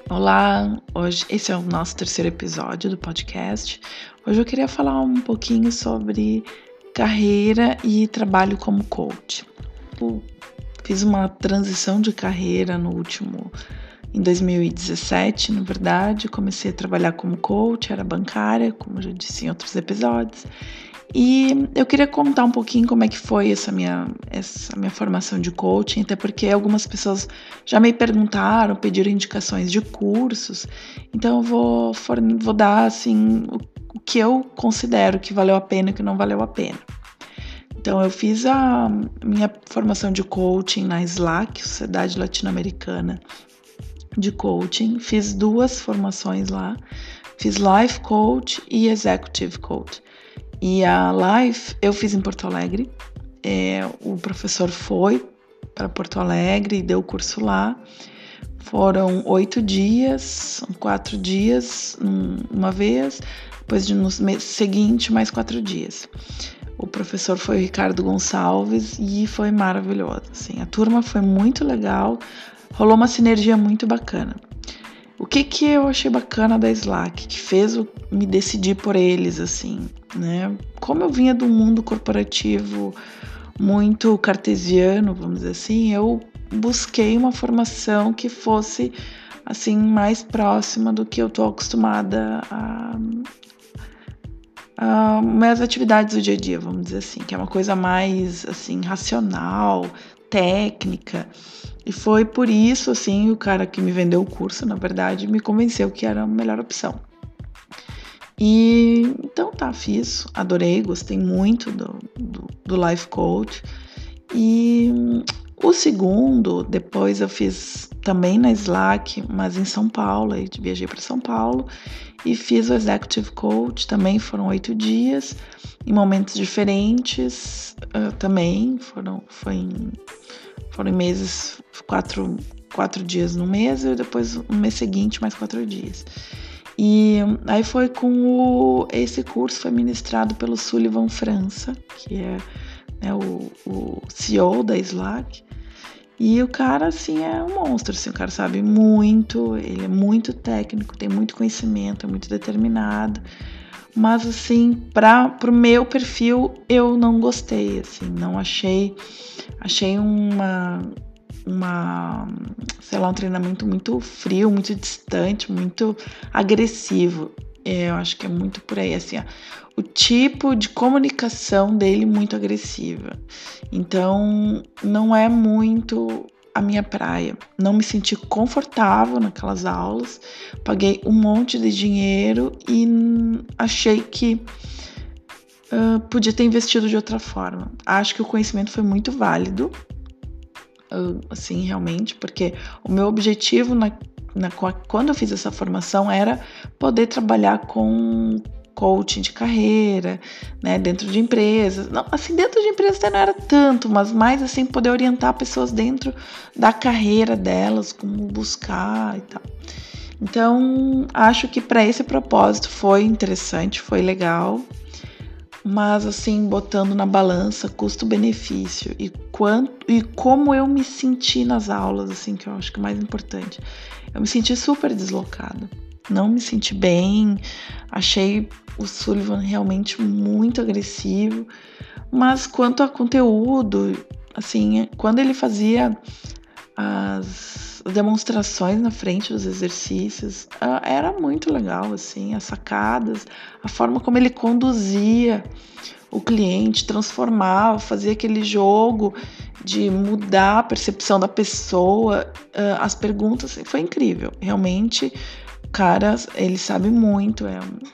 Olá, hoje esse é o nosso terceiro episódio do podcast. Hoje eu queria falar um pouquinho sobre carreira e trabalho como coach. Eu fiz uma transição de carreira em 2017, na verdade, comecei a trabalhar como coach, era bancária, como eu já disse em outros episódios. E eu queria contar um pouquinho como é que foi essa minha formação de coaching, até porque algumas pessoas já me perguntaram, pediram indicações de cursos, então eu vou dar assim o que eu considero que valeu a pena e o que não valeu a pena. Então eu fiz a minha formação de coaching na SLAC, Sociedade Latino-Americana de Coaching, fiz 2 formações lá, fiz Life Coach e Executive Coach. E a Life eu fiz em Porto Alegre, o professor foi para Porto Alegre e deu o curso lá. Foram 8 dias, 4 dias uma vez, depois no mês seguinte mais 4 dias. O professor foi o Ricardo Gonçalves e foi maravilhoso. Assim, a turma foi muito legal, rolou uma sinergia muito bacana. O que eu achei bacana da Slack, que fez me decidir por eles, assim, né? Como eu vinha do mundo corporativo muito cartesiano, vamos dizer assim, eu busquei uma formação que fosse, assim, mais próxima do que eu tô acostumada a minhas atividades do dia a dia, vamos dizer assim, que é uma coisa mais, assim, racional, técnica. E foi por isso, assim, o cara que me vendeu o curso, na verdade, me convenceu que era a melhor opção. E então fiz, adorei, gostei muito do Life Coach. E o segundo, depois eu fiz também na Slack, mas em São Paulo, aí viajei para São Paulo e fiz o Executive Coach, também foram 8 dias, em momentos diferentes, também foram em meses, quatro dias no mês e depois no mês seguinte mais 4 dias. E aí foi esse curso foi ministrado pelo Sullivan França, que é, né, o CEO da Slack. E o cara, assim, é um monstro, assim, o cara sabe muito, ele é muito técnico, tem muito conhecimento, é muito determinado. Mas, assim, pro meu perfil, eu não gostei, assim, não achei sei lá, um treinamento muito frio, muito distante, muito agressivo. Eu acho que é muito por aí, assim, ó, o tipo de comunicação dele muito agressiva. Então, não é muito a minha praia. Não me senti confortável naquelas aulas, paguei um monte de dinheiro e achei que podia ter investido de outra forma. Acho que o conhecimento foi muito válido, assim, realmente, porque o meu objetivo quando eu fiz essa formação era poder trabalhar com coaching de carreira, né, dentro de empresas. Não, assim, dentro de empresas até não era tanto, mas mais assim, poder orientar pessoas dentro da carreira delas, como buscar e tal. Então, acho que para esse propósito foi interessante, foi legal, mas assim, botando na balança custo-benefício e como eu me senti nas aulas, assim, que eu acho que é o mais importante. Eu me senti super deslocada, não me senti bem, achei o Sullivan realmente muito agressivo, mas quanto a conteúdo, assim, quando ele fazia as demonstrações na frente dos exercícios, era muito legal, assim, as sacadas, a forma como ele conduzia o cliente, transformava, fazia aquele jogo de mudar a percepção da pessoa, as perguntas, foi incrível, realmente, cara, ele sabe muito,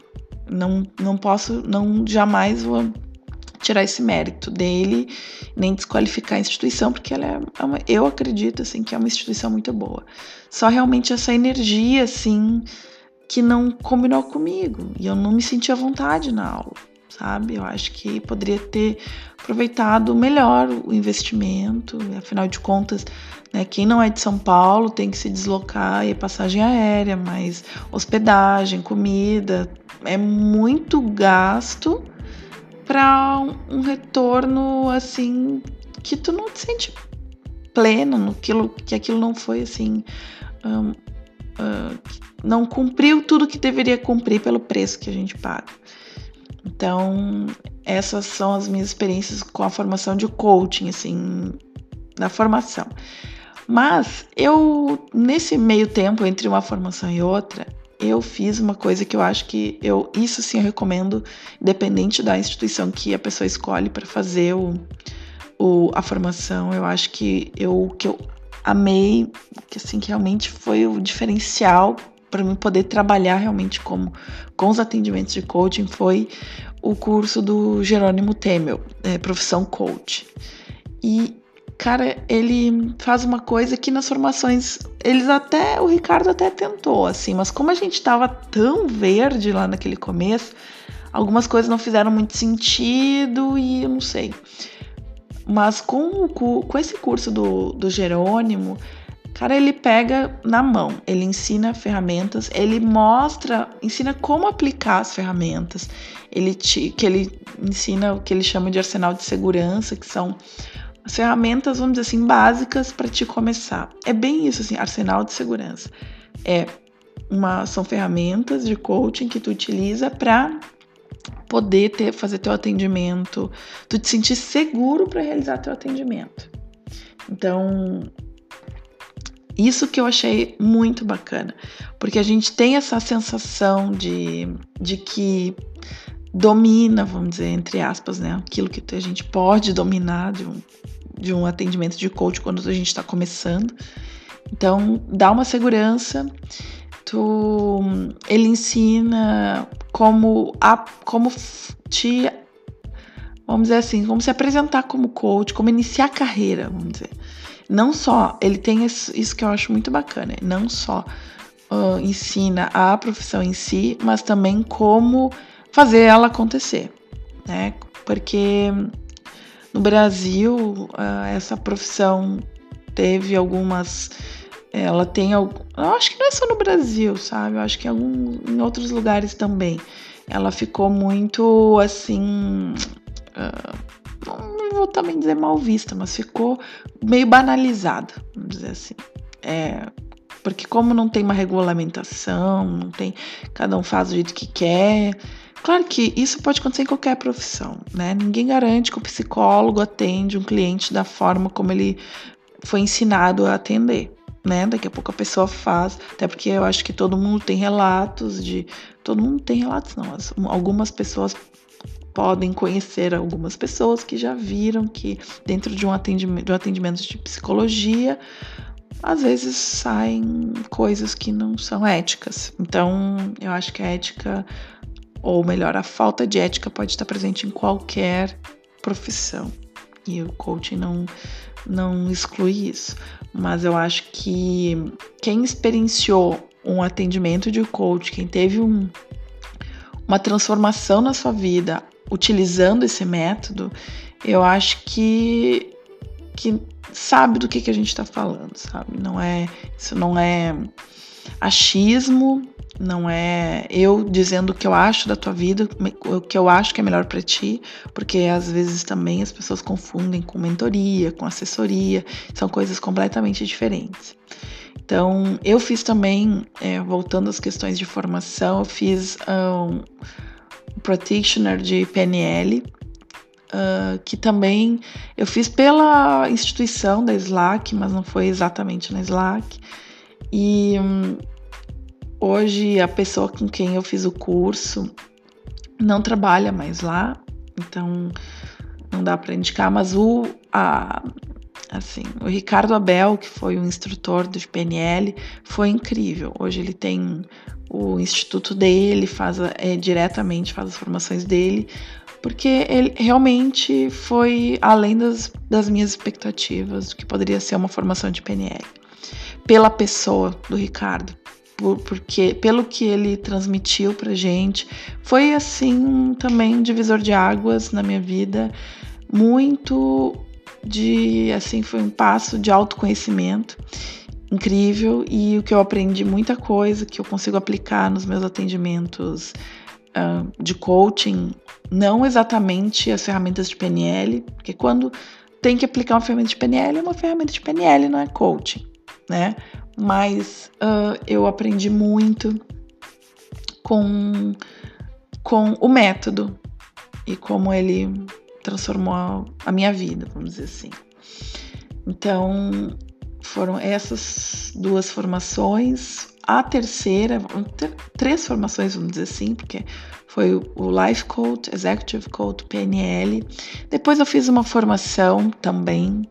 não jamais vou tirar esse mérito dele, nem desqualificar a instituição, porque eu acredito, assim, que é uma instituição muito boa. Só realmente essa energia, assim, que não combinou comigo, e eu não me senti à vontade na aula, sabe? Eu acho que poderia ter aproveitado melhor o investimento, afinal de contas, né, quem não é de São Paulo tem que se deslocar e passagem aérea, mas hospedagem, comida, é muito gasto para um retorno, assim, que tu não te sente pleno que aquilo não foi, assim, não cumpriu tudo que deveria cumprir pelo preço que a gente paga. Então, essas são as minhas experiências com a formação de coaching, assim, na formação. Mas nesse meio tempo, entre uma formação e outra, eu fiz uma coisa que eu acho que isso sim eu recomendo, independente da instituição que a pessoa escolhe para fazer a formação. Eu acho que eu amei, que assim, que realmente foi o diferencial para mim poder trabalhar realmente com os atendimentos de coaching, foi o curso do Jerônimo Temel, Profissão Coach. E, cara, ele faz uma coisa que nas formações, o Ricardo até tentou, assim, mas como a gente estava tão verde lá naquele começo, algumas coisas não fizeram muito sentido e eu não sei. Mas com esse curso do Jerônimo, cara, ele pega na mão, ele ensina ferramentas, ele ensina como aplicar as ferramentas, ele ensina o que ele chama de arsenal de segurança, que são as ferramentas, vamos dizer assim, básicas para te começar. É bem isso, assim, arsenal de segurança. São ferramentas de coaching que tu utiliza para poder fazer teu atendimento, tu te sentir seguro para realizar teu atendimento. Então, isso que eu achei muito bacana, porque a gente tem essa sensação de que domina, vamos dizer, entre aspas, né, aquilo que a gente pode dominar de um atendimento de coach quando a gente está começando. Então, dá uma segurança. Ele ensina como vamos dizer assim, como se apresentar como coach, como iniciar a carreira, vamos dizer. Não só, ele tem isso que eu acho muito bacana, não só ensina a profissão em si, mas também como fazer ela acontecer, né? Porque no Brasil, essa profissão teve algumas... Ela tem... Eu acho que não é só no Brasil, sabe? Eu acho que em outros lugares também. Ela ficou muito, assim... não vou também dizer mal vista, mas ficou meio banalizada, vamos dizer assim. Porque como não tem uma regulamentação, não tem... Cada um faz do jeito que quer... Claro que isso pode acontecer em qualquer profissão, né? Ninguém garante que o psicólogo atende um cliente da forma como ele foi ensinado a atender, né? Daqui a pouco a pessoa faz, até porque eu acho que todo mundo tem relatos Todo mundo tem relatos, não. Algumas pessoas podem conhecer algumas pessoas que já viram que dentro de um atendimento de psicologia, às vezes saem coisas que não são éticas. Então, eu acho que a ética, ou melhor, a falta de ética pode estar presente em qualquer profissão. E o coaching não exclui isso. Mas eu acho que quem experienciou um atendimento de coach, quem teve uma transformação na sua vida utilizando esse método, eu acho que sabe do que a gente está falando, sabe? Isso não é achismo, não é eu dizendo o que eu acho da tua vida, o que eu acho que é melhor para ti, porque às vezes também as pessoas confundem com mentoria, com assessoria, são coisas completamente diferentes. Então, eu fiz também, voltando às questões de formação, eu fiz um practitioner de PNL, que também eu fiz pela instituição da Slack, mas não foi exatamente na Slack. E hoje a pessoa com quem eu fiz o curso não trabalha mais lá, então não dá para indicar, mas o Ricardo Abel, que foi o instrutor do PNL, foi incrível. Hoje ele tem o instituto dele, diretamente faz as formações dele, porque ele realmente foi além das minhas expectativas do que poderia ser uma formação de PNL. Pela pessoa do Ricardo, porque pelo que ele transmitiu pra gente, foi assim também um divisor de águas na minha vida, foi um passo de autoconhecimento incrível, e o que eu aprendi, muita coisa que eu consigo aplicar nos meus atendimentos de coaching, não exatamente as ferramentas de PNL, porque quando tem que aplicar uma ferramenta de PNL, é uma ferramenta de PNL, não é coaching, né? mas eu aprendi muito com o método e como ele transformou a minha vida, vamos dizer assim. Então, foram essas 2 formações. A terceira, 3 formações, vamos dizer assim, porque foi o Life Coach, Executive Coach, PNL. Depois eu fiz uma formação também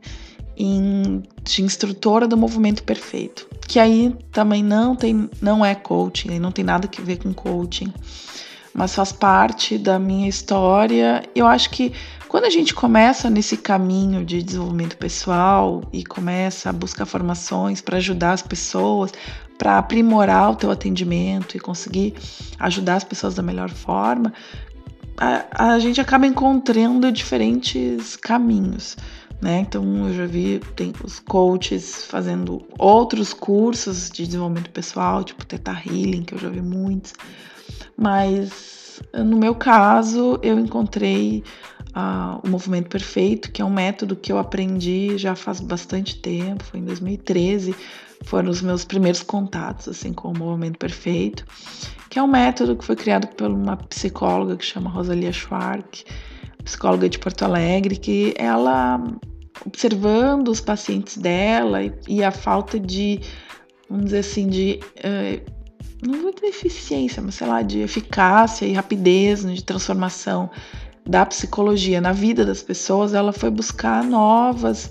de instrutora do Movimento Perfeito, que aí também não é coaching, não tem nada a ver com coaching, mas faz parte da minha história. Eu acho que quando a gente começa nesse caminho de desenvolvimento pessoal e começa a buscar formações para ajudar as pessoas, para aprimorar o teu atendimento e conseguir ajudar as pessoas da melhor forma, a gente acaba encontrando diferentes caminhos, né? Então eu já vi, tem os coaches fazendo outros cursos de desenvolvimento pessoal, tipo Theta Healing, que eu já vi muitos, mas no meu caso eu encontrei o Movimento Perfeito, que é um método que eu aprendi já faz bastante tempo, foi em 2013, foram os meus primeiros contatos assim, com o Movimento Perfeito, que é um método que foi criado por uma psicóloga que chama Rosalia Schwark, psicóloga de Porto Alegre, que ela, observando os pacientes dela e a falta de, vamos dizer assim, não vou dizer eficiência, mas sei lá, de eficácia e rapidez, né, de transformação da psicologia na vida das pessoas, ela foi buscar novas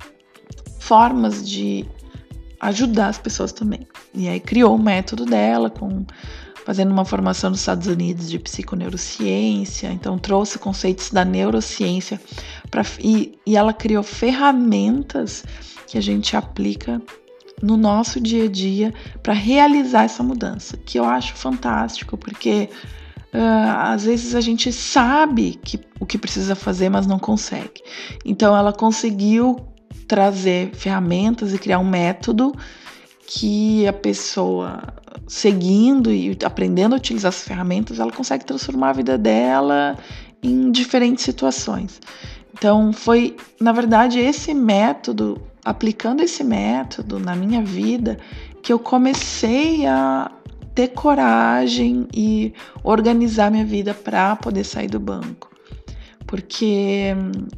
formas de ajudar as pessoas também. E aí criou o método dela, fazendo uma formação nos Estados Unidos de psiconeurociência, então trouxe conceitos da neurociência e ela criou ferramentas que a gente aplica no nosso dia a dia para realizar essa mudança, que eu acho fantástico, porque às vezes a gente sabe o que precisa fazer, mas não consegue. Então ela conseguiu trazer ferramentas e criar um método que a pessoa, seguindo e aprendendo a utilizar essas ferramentas, ela consegue transformar a vida dela em diferentes situações. Então foi, na verdade, aplicando esse método na minha vida, que eu comecei a ter coragem e organizar minha vida para poder sair do banco. Porque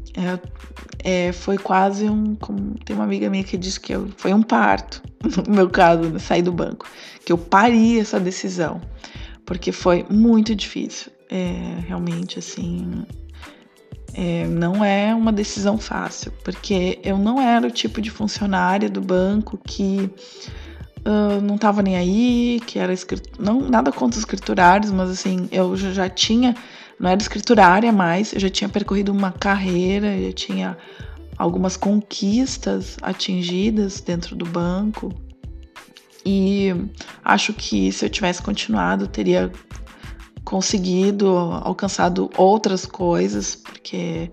foi quase tem uma amiga minha que diz que foi um parto, no meu caso, né, sair do banco, que eu pari essa decisão, porque foi muito difícil, realmente, assim, não é uma decisão fácil, porque eu não era o tipo de funcionária do banco que não estava nem aí, que era não nada contra os escriturários, mas assim, eu já tinha, não era escriturária mais, eu já tinha percorrido uma carreira, já tinha algumas conquistas atingidas dentro do banco, e acho que se eu tivesse continuado, eu teria conseguido, alcançado outras coisas, porque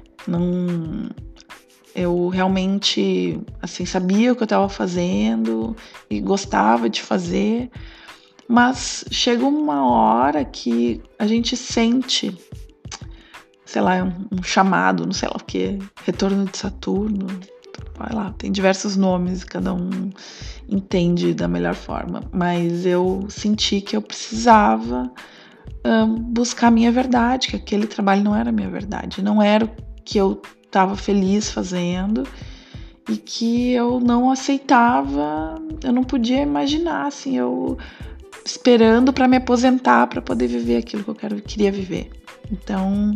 eu realmente, assim, sabia o que eu estava fazendo e gostava de fazer, mas chega uma hora que a gente sente, sei lá, um chamado, não sei lá o que, retorno de Saturno, vai lá, tem diversos nomes, cada um entende da melhor forma, mas eu senti que eu precisava buscar a minha verdade, que aquele trabalho não era a minha verdade, não era o que eu estava feliz fazendo e que eu não aceitava, eu não podia imaginar, assim, eu esperando para me aposentar para poder viver aquilo que eu queria viver. Então,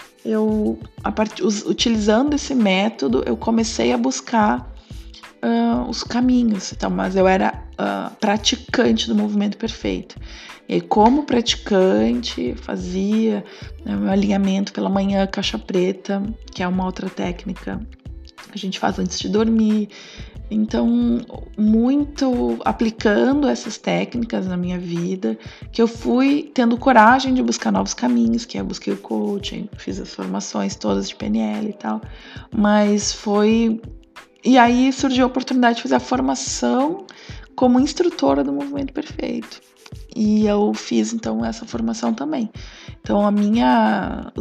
utilizando esse método, eu comecei a buscar os caminhos, então, mas eu era praticante do Movimento Perfeito. E aí, como praticante, fazia meu alinhamento pela manhã, caixa preta, que é uma outra técnica que a gente faz antes de dormir. Então, muito aplicando essas técnicas na minha vida, que eu fui tendo coragem de buscar novos caminhos, que eu busquei o coaching, fiz as formações todas de PNL e tal, mas e aí surgiu a oportunidade de fazer a formação como instrutora do Movimento Perfeito. E eu fiz, então, essa formação também. Então, a minha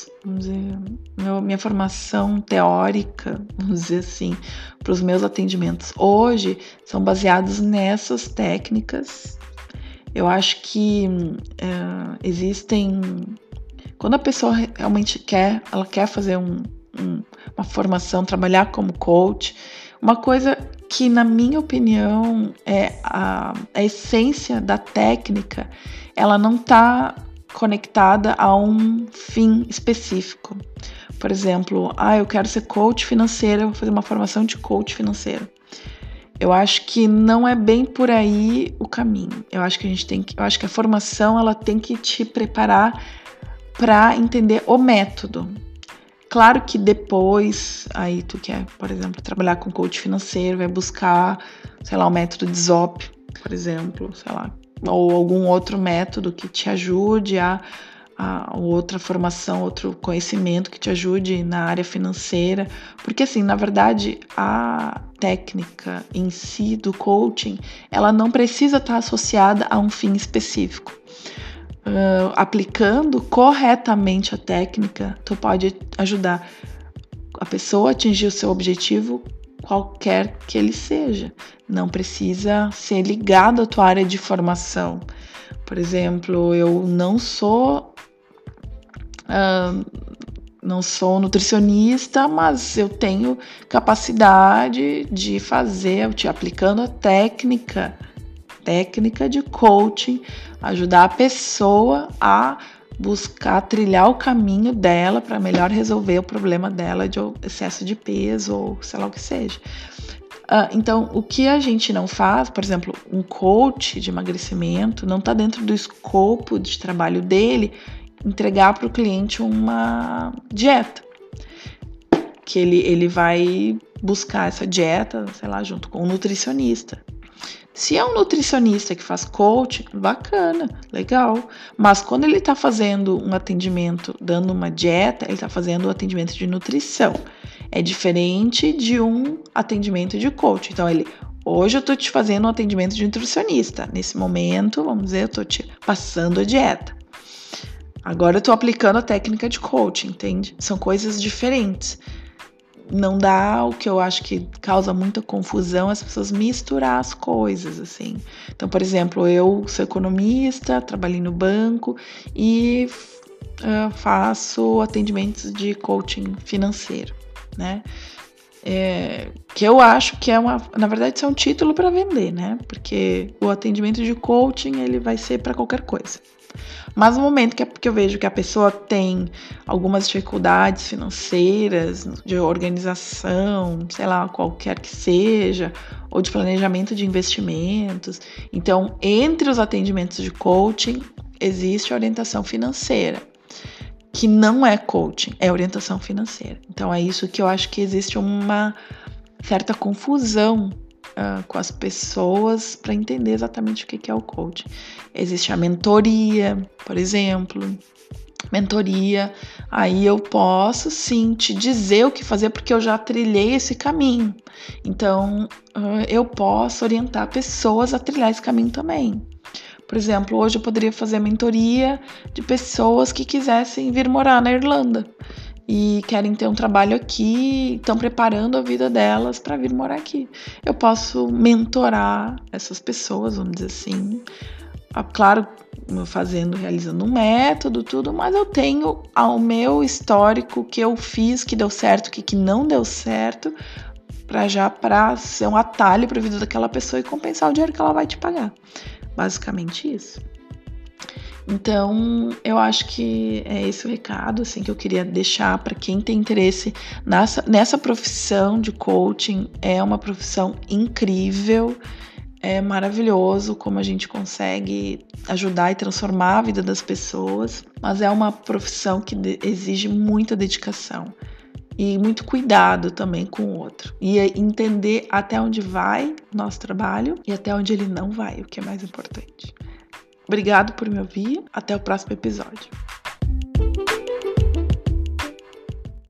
formação teórica, vamos dizer assim, para os meus atendimentos hoje, são baseados nessas técnicas. Eu acho que existem... Quando a pessoa realmente quer fazer uma formação, trabalhar como coach, uma coisa que, na minha opinião, é a essência da técnica, ela não está conectada a um fim específico. Por exemplo, eu quero ser coach financeira, vou fazer uma formação de coach financeiro. Eu acho que não é bem por aí o caminho. Eu acho que a formação ela tem que te preparar para entender o método. Claro que depois, aí tu quer, por exemplo, trabalhar com coach financeiro, vai buscar, sei lá, o método de ZOP, por exemplo, sei lá, ou algum outro método que te ajude a outra formação, outro conhecimento que te ajude na área financeira, porque assim, na verdade, a técnica em si do coaching, ela não precisa estar associada a um fim específico. Aplicando corretamente a técnica, tu pode ajudar a pessoa a atingir o seu objetivo, qualquer que ele seja. Não precisa ser ligado à tua área de formação. Por exemplo, eu não sou nutricionista, mas eu tenho capacidade de fazer, aplicando a técnica de coaching, ajudar a pessoa a buscar trilhar o caminho dela para melhor resolver o problema dela de excesso de peso ou sei lá o que seja. Então, o que a gente não faz, por exemplo, um coach de emagrecimento, não está dentro do escopo de trabalho dele entregar para o cliente uma dieta, que ele vai buscar essa dieta, sei lá, junto com um nutricionista. Se é um nutricionista que faz coaching, bacana, legal. Mas quando ele está fazendo um atendimento, dando uma dieta, ele está fazendo um atendimento de nutrição. É diferente de um atendimento de coaching. Então, hoje eu estou te fazendo um atendimento de nutricionista. Nesse momento, vamos dizer, eu estou te passando a dieta. Agora eu estou aplicando a técnica de coaching, entende? São coisas diferentes. Não dá, o que eu acho que causa muita confusão, as pessoas misturar as coisas, assim. Então, por exemplo, eu sou economista, trabalhei no banco e faço atendimentos de coaching financeiro, né? Que eu acho que na verdade, isso é um título para vender, né? Porque o atendimento de coaching, ele vai ser para qualquer coisa. Mas no momento que eu vejo que a pessoa tem algumas dificuldades financeiras, de organização, sei lá, qualquer que seja, ou de planejamento de investimentos, então, entre os atendimentos de coaching, existe a orientação financeira, que não é coaching, é orientação financeira. Então, é isso que eu acho que existe uma certa confusão com as pessoas para entender exatamente o que é o coaching. Existe a mentoria, por exemplo. Mentoria, aí eu posso sim te dizer o que fazer porque eu já trilhei esse caminho. Então, eu posso orientar pessoas a trilhar esse caminho também. Por exemplo, hoje eu poderia fazer mentoria de pessoas que quisessem vir morar na Irlanda e querem ter um trabalho aqui, estão preparando a vida delas para vir morar aqui. Eu posso mentorar essas pessoas, vamos dizer assim. Claro, realizando um método, tudo, mas eu tenho o meu histórico, que eu fiz, que deu certo, o que não deu certo, para ser um atalho para a vida daquela pessoa e compensar o dinheiro que ela vai te pagar. Basicamente isso. Então, eu acho que é esse o recado assim, que eu queria deixar para quem tem interesse nessa profissão de coaching. É uma profissão incrível, é maravilhoso como a gente consegue ajudar e transformar a vida das pessoas, mas é uma profissão que exige muita dedicação e muito cuidado também com o outro. E entender até onde vai o nosso trabalho e até onde ele não vai, o que é mais importante. Obrigado por me ouvir. Até o próximo episódio.